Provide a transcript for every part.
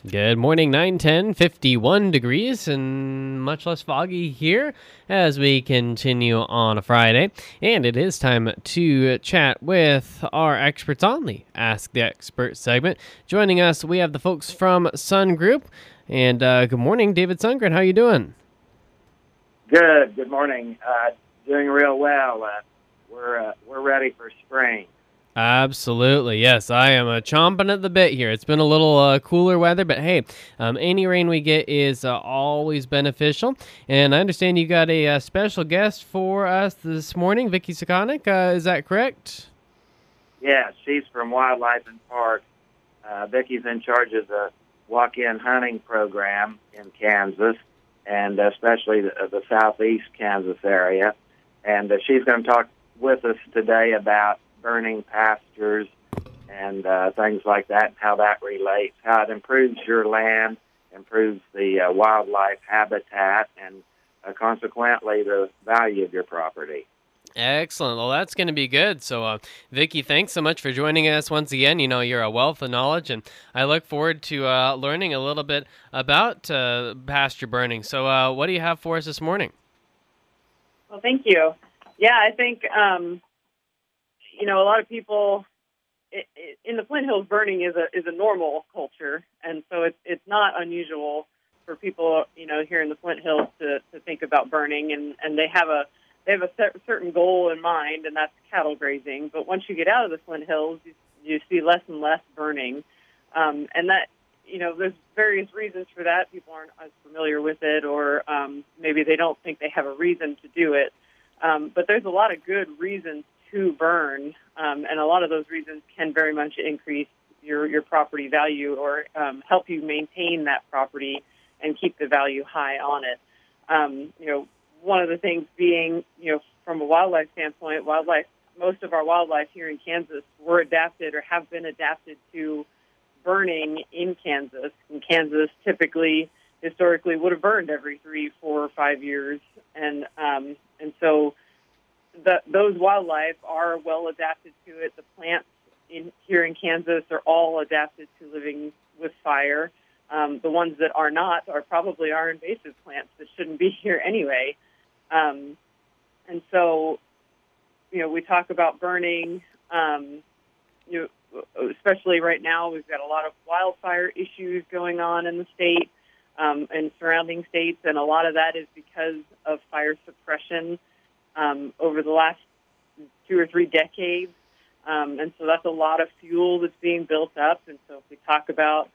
Good morning, 9:10, 51 degrees, and much less foggy here as we continue on a Friday. And it is time to chat with our experts on the Ask the Expert segment. Joining us, we have the folks from Sun Group. And good morning, David Sundgren. How you doing? Good. Good morning. Doing real well. We're ready for spring. Absolutely, yes. I am chomping at the bit here. It's been a little cooler weather, but hey, any rain we get is always beneficial. And I understand you got a special guest for us this morning, Vicki Sekonic. Is that correct? Yeah, she's from Wildlife and Parks. Vicki's in charge of the walk-in hunting program in Kansas, and especially the southeast Kansas area. And she's going to talk with us today about burning pastures and things like that, and how that relates, how it improves your land, improves the wildlife habitat, and consequently the value of your property. Excellent. Well, that's going to be good. So, Vicki, thanks so much for joining us once again. You know, you're a wealth of knowledge, and I look forward to learning a little bit about pasture burning. So, what do you have for us this morning? Well, thank you. Yeah, I think a lot of people in the Flint Hills, burning is a normal culture, and so it's not unusual for people here in the Flint Hills to think about burning, and they have a certain goal in mind, and that's cattle grazing. But once you get out of the Flint Hills, you see less and less burning, and that there's various reasons for that. People aren't as familiar with it, or maybe they don't think they have a reason to do it. But there's a lot of good reasons to burn, and a lot of those reasons can very much increase your property value, or help you maintain that property and keep the value high on it. One of the things being, from a wildlife standpoint, most of our wildlife here in Kansas were adapted or have been adapted to burning in Kansas. And Kansas typically, historically, would have burned every 3, 4, or 5 years, and so those wildlife are well adapted to it. The plants here in Kansas are all adapted to living with fire. The ones that are not are probably our invasive plants that shouldn't be here anyway. And so, we talk about burning, especially right now, we've got a lot of wildfire issues going on in the state and surrounding states, and a lot of that is because of fire suppression over the last 2 or 3 decades. And so that's a lot of fuel that's being built up. And so if we talk about,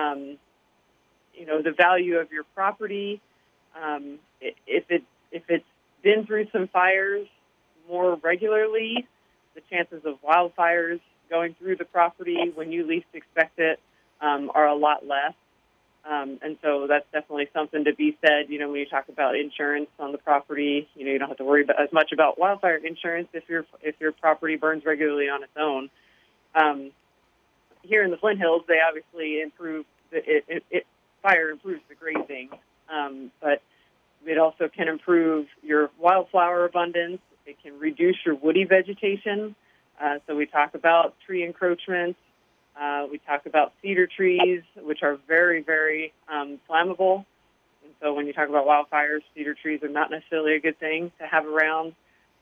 the value of your property, if it's been through some fires more regularly, the chances of wildfires going through the property when you least expect it are a lot less. And so that's definitely something to be said, when you talk about insurance on the property. You don't have to worry as much about wildfire insurance if your property burns regularly on its own. Here in the Flint Hills, they obviously improve fire improves the grazing, but it also can improve your wildflower abundance. It can reduce your woody vegetation. So we talk about tree encroachments. We talk about cedar trees, which are very, very flammable. And so when you talk about wildfires, cedar trees are not necessarily a good thing to have around.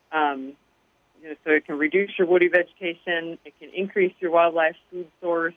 So it can reduce your woody vegetation. It can increase your wildlife food source.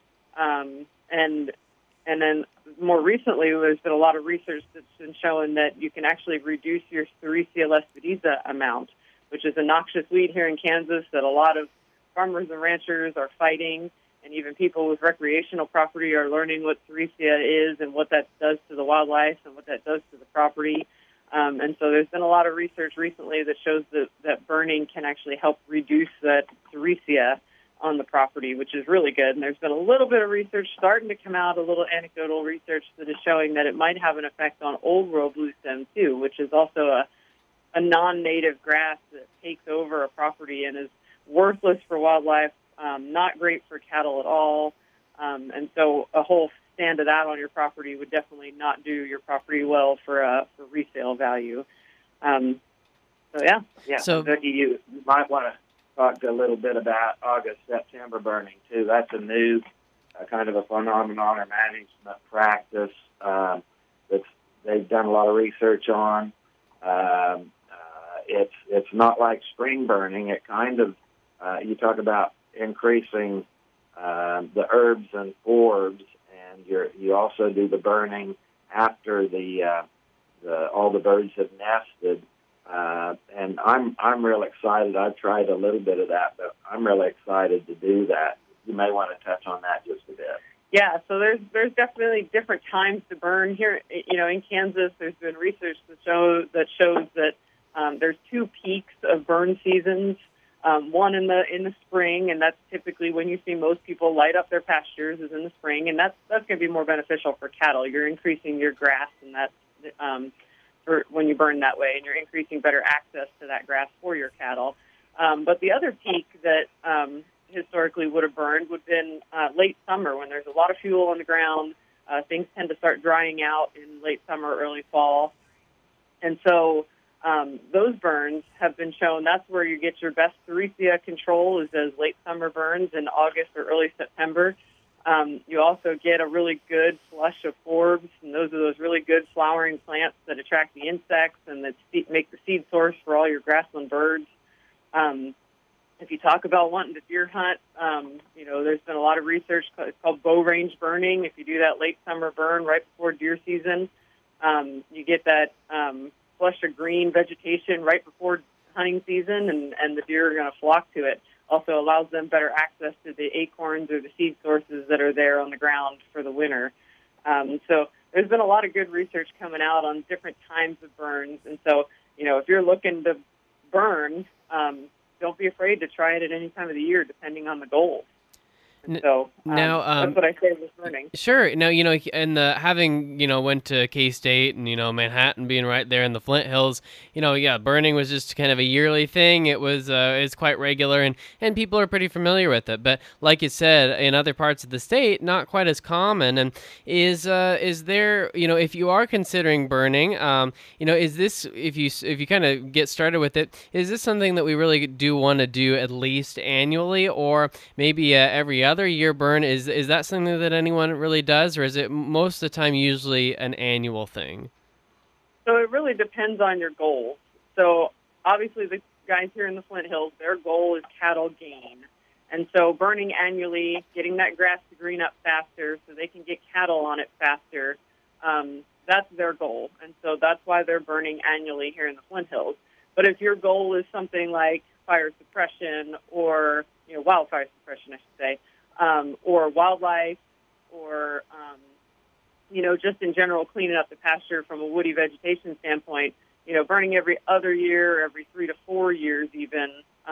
And then more recently, there's been a lot of research that's been showing that you can actually reduce your Sericea lespedeza amount, which is a noxious weed here in Kansas that a lot of farmers and ranchers are fighting. And even people with recreational property are learning what Sericea is and what that does to the wildlife and what that does to the property. And so there's been a lot of research recently that shows that burning can actually help reduce that Sericea on the property, which is really good. And there's been a little bit of research starting to come out, a little anecdotal research that is showing that it might have an effect on old world bluestem too, which is also a non-native grass that takes over a property and is worthless for wildlife. Not great for cattle at all. And so a whole stand of that on your property would definitely not do your property well for resale value. Yeah. So, Vicki, you might want to talk a little bit about August, September burning, too. That's a new a kind of a phenomenon or management practice that they've done a lot of research on. It's not like spring burning. It kind of you talk about increasing the herbs and forbs, and you also do the burning after all the birds have nested. And I'm real excited. I've tried a little bit of that, but I'm really excited to do that. You may want to touch on that just a bit. Yeah, so there's definitely different times to burn here. In Kansas, there's been research that shows that there's two peaks of burn seasons. One in the spring, and that's typically when you see most people light up their pastures, is in the spring, and that's going to be more beneficial for cattle. You're increasing your grass, and that's for when you burn that way, and you're increasing better access to that grass for your cattle. But the other peak that historically would have burned would have been late summer, when there's a lot of fuel on the ground. Things tend to start drying out in late summer, early fall, and so those burns have been shown. That's where you get your best Sericea control, is those late summer burns in August or early September. You also get a really good flush of forbs, and those are those really good flowering plants that attract the insects and that make the seed source for all your grassland birds. If you talk about wanting to deer hunt, there's been a lot of research. It's called bow range burning. If you do that late summer burn right before deer season, you get that flush of green vegetation right before hunting season, and the deer are going to flock to it. Also allows them better access to the acorns or the seed sources that are there on the ground for the winter. So there's been a lot of good research coming out on different times of burns. And so, if you're looking to burn, don't be afraid to try it at any time of the year, depending on the goals. So now, that's what I say with burning. Sure. Now, and having, went to K-State and, Manhattan being right there in the Flint Hills, burning was just kind of a yearly thing. It was, it's quite regular and people are pretty familiar with it. But like you said, in other parts of the state, not quite as common. And is there, if you are considering burning, is this, if you kind of get started with it, is this something that we really do want to do at least annually, or maybe every other year burn? Is that something that anyone really does, or is it most of the time usually an annual thing? So it really depends on your goals. So obviously the guys here in the Flint Hills, their goal is cattle gain. And so burning annually, getting that grass to green up faster so they can get cattle on it faster, that's their goal. And so that's why they're burning annually here in the Flint Hills. But if your goal is something like fire suppression or wildfire suppression, I should say, or wildlife, or, just in general cleaning up the pasture from a woody vegetation standpoint, burning every other year, every 3 to 4 years even,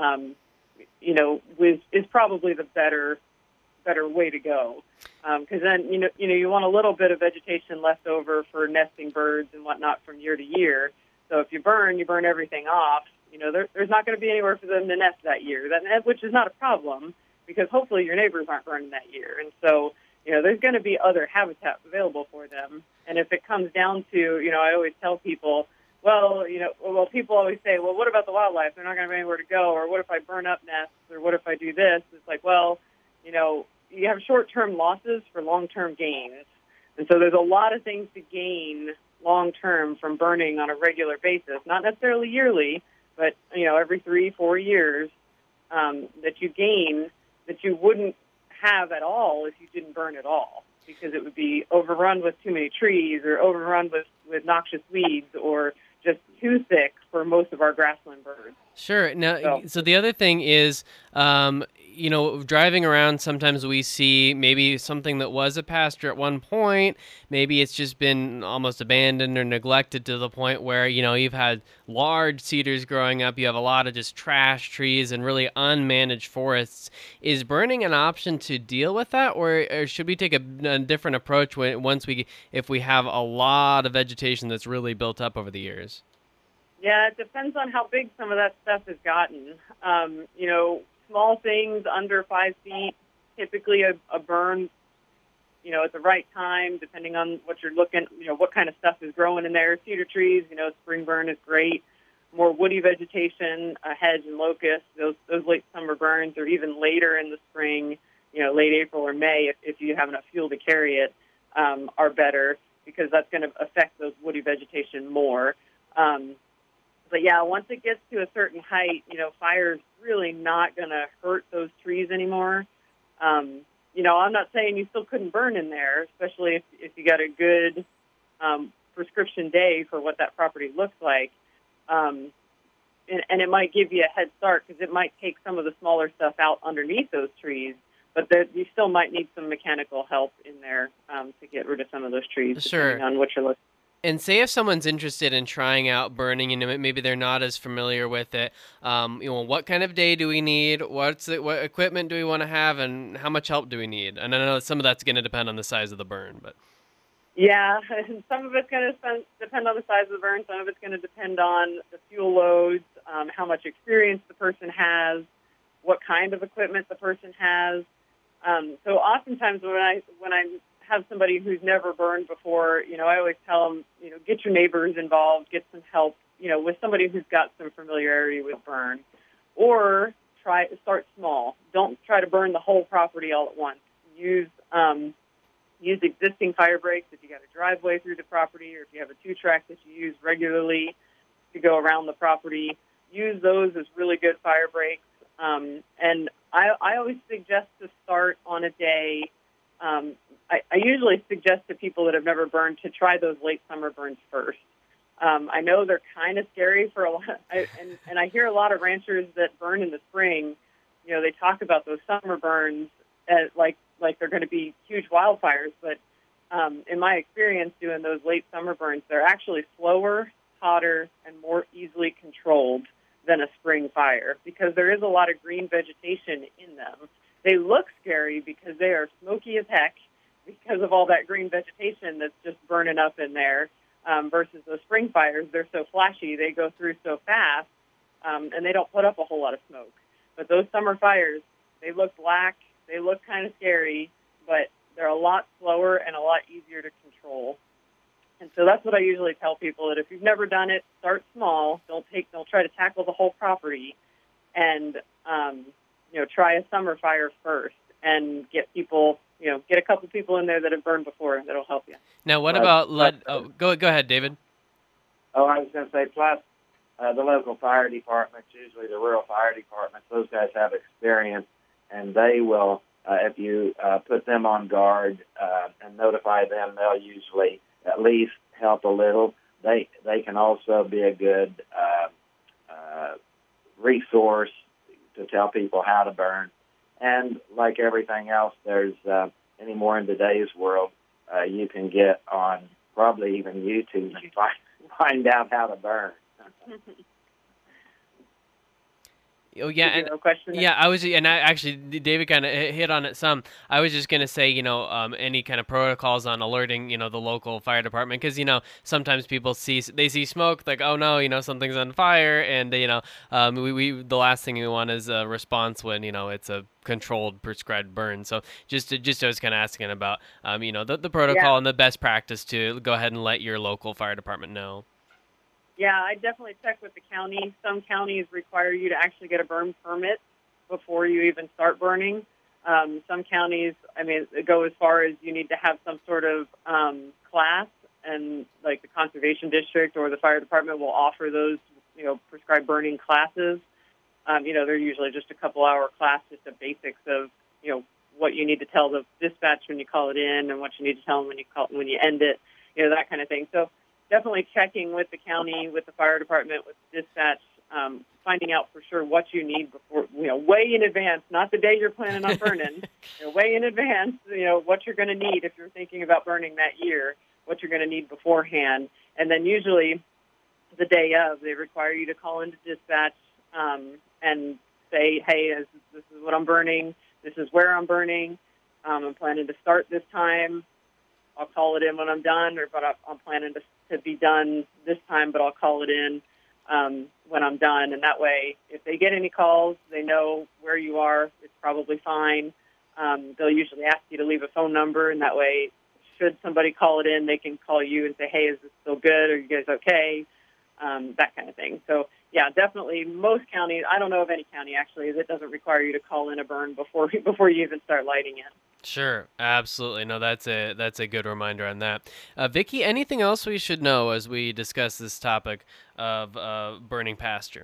is probably the better way to go. Because then, you want a little bit of vegetation left over for nesting birds and whatnot from year to year. So if you burn everything off. There's not going to be anywhere for them to nest that year, which is not a problem, because hopefully your neighbors aren't burning that year. And so, there's going to be other habitat available for them. And if it comes down to, I always tell people, people always say, well, what about the wildlife? They're not going to have anywhere to go. Or what if I burn up nests? Or what if I do this? It's like, you have short-term losses for long-term gains. And so there's a lot of things to gain long-term from burning on a regular basis, not necessarily yearly, but, every 3-4 years, that you gain that you wouldn't have at all if you didn't burn at all, because it would be overrun with too many trees or overrun with noxious weeds or just too thick for most of our grassland birds. Sure. Now, so the other thing is, driving around, sometimes we see maybe something that was a pasture at one point. Maybe it's just been almost abandoned or neglected to the point where, you've had large cedars growing up. You have a lot of just trash trees and really unmanaged forests. Is burning an option to deal with that, or should we take a different approach if we have a lot of vegetation that's really built up over the years? Yeah, it depends on how big some of that stuff has gotten. Small things under 5 feet, typically a burn, at the right time, depending on what you're looking, what kind of stuff is growing in there. Cedar trees, spring burn is great. More woody vegetation, hedge and locust, those late summer burns, or even later in the spring, late April or May, if you have enough fuel to carry it, are better, because that's going to affect those woody vegetation more. But yeah, once it gets to a certain height, fire's really not going to hurt those trees anymore. I'm not saying you still couldn't burn in there, especially if you got a good prescription day for what that property looks like. And it might give you a head start, because it might take some of the smaller stuff out underneath those trees, but you still might need some mechanical help in there to get rid of some of those trees, depending on what you're looking. And say if someone's interested in trying out burning, and maybe they're not as familiar with it, what kind of day do we need? What equipment do we want to have, and how much help do we need? And I know some of that's going to depend on the size of the burn, but yeah, some of it's going to depend on the size of the burn. Some of it's going to depend on the fuel loads, how much experience the person has, what kind of equipment the person has. So oftentimes when I have somebody who's never burned before, I always tell them, get your neighbors involved, get some help, with somebody who's got some familiarity with burn, or start small. Don't try to burn the whole property all at once. Use existing fire breaks if you got a driveway through the property, or if you have a 2-track that you use regularly to go around the property. Use those as really good fire breaks. And I always suggest to start on a day. I usually suggest to people that have never burned to try those late summer burns first. I know they're kind of scary for a lot, and I hear a lot of ranchers that burn in the spring. They talk about those summer burns as like they're going to be huge wildfires, but in my experience doing those late summer burns, they're actually slower, hotter, and more easily controlled than a spring fire, because there is a lot of green vegetation in them. They look scary because they are smoky as heck because of all that green vegetation that's just burning up in there, versus those spring fires. They're so flashy, they go through so fast, and they don't put up a whole lot of smoke. But those summer fires, they look black, they look kind of scary, but they're a lot slower and a lot easier to control. And so that's what I usually tell people, that if you've never done it, start small. Don't try to tackle the whole property, and try a summer fire first, and get a couple people in there that have burned before that'll help you. Now, what about go ahead, David. Oh, I was going to say, plus the local fire departments, usually the rural fire departments, those guys have experience, and they will, if you put them on guard and notify them, they'll usually at least help a little. They can also be a good resource to tell people how to burn. And like everything else, there's anymore in today's world, you can get on probably even YouTube and find out how to burn. Oh yeah, and yeah, David kind of hit on it some. I was just gonna say, any kind of protocols on alerting, the local fire department, because sometimes people see smoke, like, oh no, something's on fire, and we the last thing we want is a response when it's a controlled, prescribed burn. So just I was kind of asking about the protocol and the best practice to go ahead and let your local fire department know. Yeah, I definitely check with the county. Some counties require you to actually get a burn permit before you even start burning. Some counties, go as far as you need to have some sort of class, and like the conservation district or the fire department will offer those, prescribed burning classes. They're usually just a couple-hour class, just the basics of, what you need to tell the dispatch when you call it in, and what you need to tell them when you end it, that kind of thing. So definitely checking with the county, with the fire department, with dispatch, finding out for sure what you need before, way in advance, not the day you're planning on burning, way in advance, what you're going to need if you're thinking about burning that year, what you're going to need beforehand. And then usually the day of, they require you to call into dispatch and say, hey, this is what I'm burning, this is where I'm burning, I'm planning to start this time. I'll call it in when I'm done, but I'm planning to be done this time, but I'll call it in when I'm done. And that way, if they get any calls, they know where you are. It's probably fine. They'll usually ask you to leave a phone number, and that way, should somebody call it in, they can call you and say, hey, is this still good? Are you guys okay? That kind of thing. So yeah, definitely most counties, I don't know of any county actually that doesn't require you to call in a burn before you even start lighting it. Sure, absolutely. No, that's a good reminder on that. Vicky, anything else we should know as we discuss this topic of burning pasture?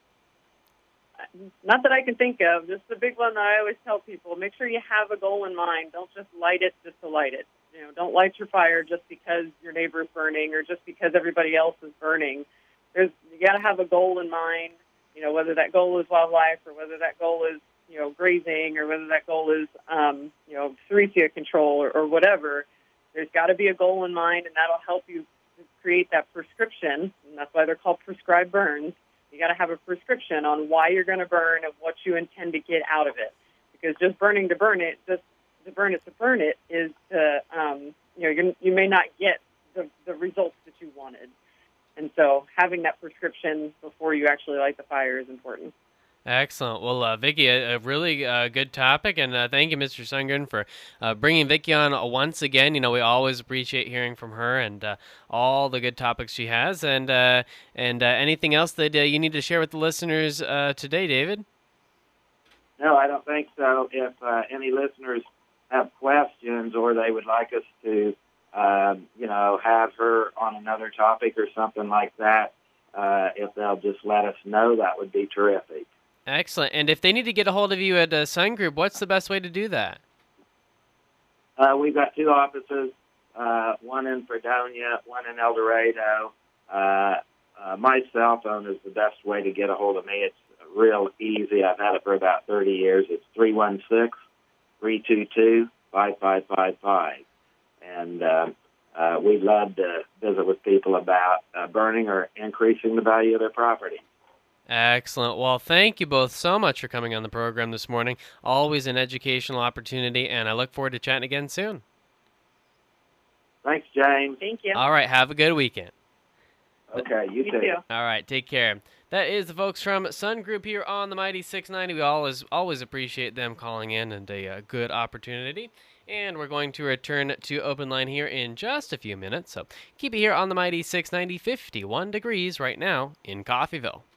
Not that I can think of. Just the big one that I always tell people: make sure you have a goal in mind. Don't just light it just to light it. Don't light your fire just because your neighbor's burning or just because everybody else is burning. You got to have a goal in mind. Whether that goal is wildlife or whether that goal is grazing or whether that goal is Sericea control or whatever. There's got to be a goal in mind, and that'll help you create that prescription. And that's why they're called prescribed burns. You got to have a prescription on why you're going to burn and what you intend to get out of it. Because just burning to burn it, just to burn it is to, you may not get the results that you wanted. And so having that prescription before you actually light the fire is important. Excellent. Well, Vicky, a really good topic, and thank you, Mr. Sundgren, for bringing Vicky on once again. We always appreciate hearing from her and all the good topics she has. And anything else that you need to share with the listeners today, David? No, I don't think so. If any listeners have questions or they would like us to, have her on another topic or something like that, if they'll just let us know, that would be terrific. Excellent. And if they need to get a hold of you at Sun Group, what's the best way to do that? We've got two offices, one in Fredonia, one in El Dorado. My cell phone is the best way to get a hold of me. It's real easy. I've had it for about 30 years. It's 316-322-5555. And we'd love to visit with people about burning or increasing the value of their property. Excellent. Well, thank you both so much for coming on the program this morning. Always an educational opportunity, and I look forward to chatting again soon. Thanks, James. Thank you. All right. Have a good weekend. Okay, you too. All right. Take care. That is the folks from Sun Group here on the Mighty 690. We always appreciate them calling in, and a good opportunity. And we're going to return to Open Line here in just a few minutes. So keep it here on the Mighty 690, 51 degrees right now in Coffeyville.